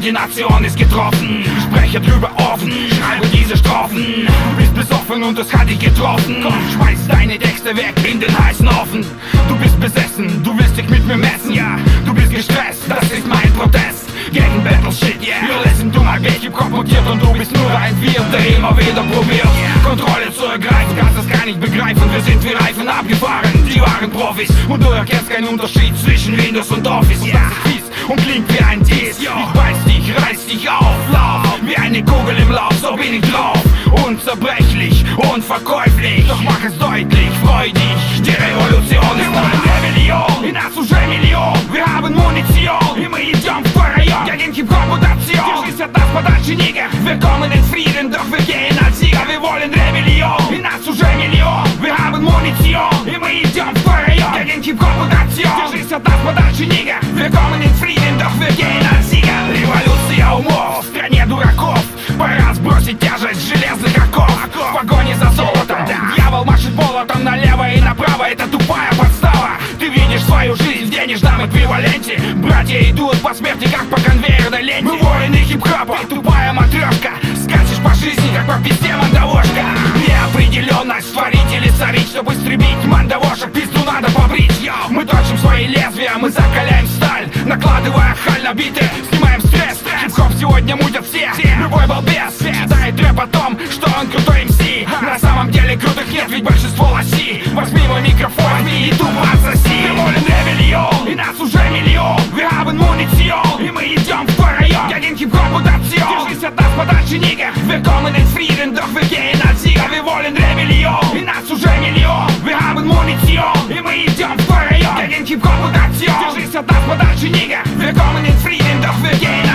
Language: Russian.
die Nation ist getroffen. Spreche drüber offen, schreibe diese Strophen. Du bist besoffen und das hat dich getroffen. Komm, schmeiß deine Texte weg in den heißen Ofen. Du bist besessen, du willst dich mit mir messen. Ja, du bist gestresst, das ist mein Protest gegen Battleshit, yeah. Wir lassen du mal welche komportiert und du bist nur ein Wirt, der immer wieder probiert, Kontrolle zu ergreifen. Kannst das gar nicht begreifen, wir sind wie Reifen abgefahren. Die waren Profis und du erkennst keinen Unterschied zwischen Windows und Office. Und das ist fies und klingt wie ein Diss. Ich beiß dich, reiß dich auf, lauf wie eine Kugel im Lauf, so bin ich drauf. Unzerbrechlich, unverkäuflich, doch mach es deutlich, freu dich. Die Revolution ist eine Rebellion in Azuschei Million. Wir haben Munition, immer идем в район. Gegen Hip-Hop-Mutation, держись от нас подальше, нигер. Wir kommen in Frieden, doch wir gehen als Sieger. Wir wollen Rebellion, in Azuschei Million. Wir haben Munition, immer идем в район. Gegen Hip-Hop-Mutation, держись от нас подальше, нигер. Wir kommen in Frieden, doch wir gehen als Sieger. Революция умов в стране дураков. Пора сбросить тяжесть железных оков. В погоне за золотом дьявол машет молотом налево и направо. Это тупая подстава. Ты видишь свою жизнь в денежном эквиваленте. Братья идут по смерти, как по конвейерной ленте. Мы воины хип-хопа, ты тупая матрешка. Скачешь по жизни, как по пизде мандавошка. Неопределенность творить или царить, чтобы истребить мандавошек. Пизду надо побрить. Мы точим свои лезвия, мы закаляем сталь, накладывая халь на биты, снимаем стресс. Хип-хоп сегодня мутят все. Любой балбес читает рэп о том, что он крутой МС. На самом деле крутых нет, ведь большинство лоси. Возьми мой микрофон, возьми и тупо отсоси. Wir wollen Rebellion, in Azuschei Million. Wir haben Munition, и мы идем в район. Gegen Hip-Hop-Mutation, держись от нас подальше, нигер. Wir kommen in Frieden, doch wir gehen als Sieger. Wir wollen Rebellion, in Azuschei Million. Wir haben Munition, и мы идем в район. Gegen Hip-Hop-Mutation, держись от нас подальше, нигер. Wir kommen in Frieden, doch wir gehen